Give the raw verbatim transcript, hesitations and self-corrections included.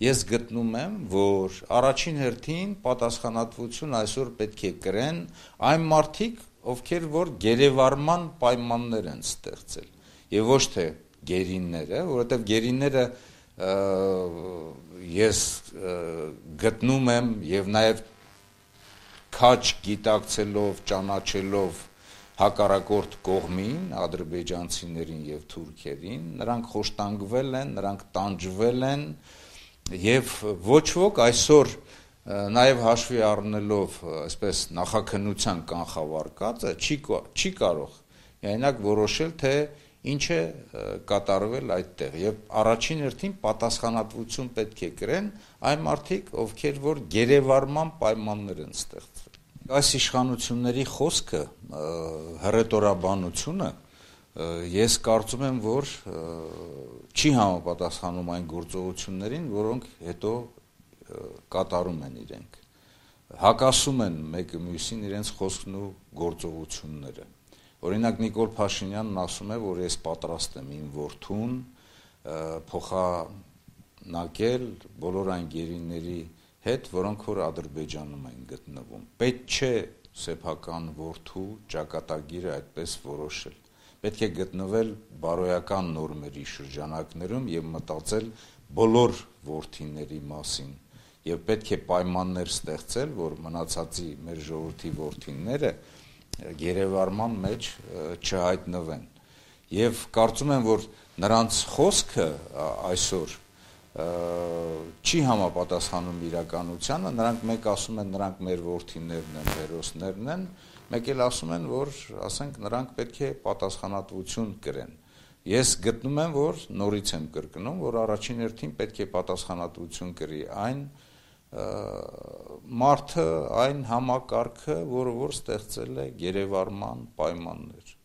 ես գտնում եմ, որ առաջին հերթին պատասխանատվություն այսօր պետք է կրեն այն մարդիկ, ովքեր որ գերեվարման պայմաններ են ստեղծել, եւ ոչ թե գերինները, որովհետեւ գերինները ես գտնում եմ եւ նաեւ քաջ գիտակցելով, ճանաչելով հակառակորդ կողմին, ադրբեջանցիներին եւ թուրքերին, նրանք խոշտանգվել են, նրանք տանջվել են եւ ոչ ոք այսօր նաեւ հաշվի առնելով այսպես նախաքննության կանխավարկածը չի չի կարող միայնակ որոշել թե ինչ է կատարվել այդտեղ եւ առաջին հերթին պատասխանատվություն պետք է կրեն այն մարդիկ, ովքեր որ գերեվարման պայմաններ են ստեղծել։ Այս իշխանությունների խոսքը, հռետորաբանությունը ես կարծում եմ, որ չի համապատասխանում այն գործողություններին, որոնք հետո կատարում են իրենք, հակասում են մեկը մյուսին իրենց խոսքն ու գործողությունները։ Օրինակ Նիկոլ Փաշինյանն ասում է, որ ես պատրաստ եմ իմ որդուն փոխանակել բոլոր այն գերիների հետ, որոնք որ Ադրբեջանում են գտնվում։ Պետք չէ սեփական որդու ճակատագիրը այդպես որոշել։ Պետք է գտնվել բարոյական նորմերի շրջանակներում եւ մտածել բոլոր որդիների մասին եւ պետք է պայմաններ ստեղծել, որ մնացածի մեր ժողովրդի որդիները գերեվարման մեջ չհայտնվեն։ Եվ կարծում եմ, որ նրանց խոսքը այսօր չի համապատասխանում իրականությանը, նրանք մեկ ասում են, նրանք մեր որդիներն են, հերոսներն են, մեկ էլ ասում են, որ ասենք նրանք պետք է պատասխանատվություն կրեն։ Ես գտնում եմ, որ նորից եմ կրկնում, որ առաջին հերթին պետք է պատասխանատվություն կրի այն մարդը, այն համակարգը, որը որ ստեղծել է գերեվարման պայմաններ։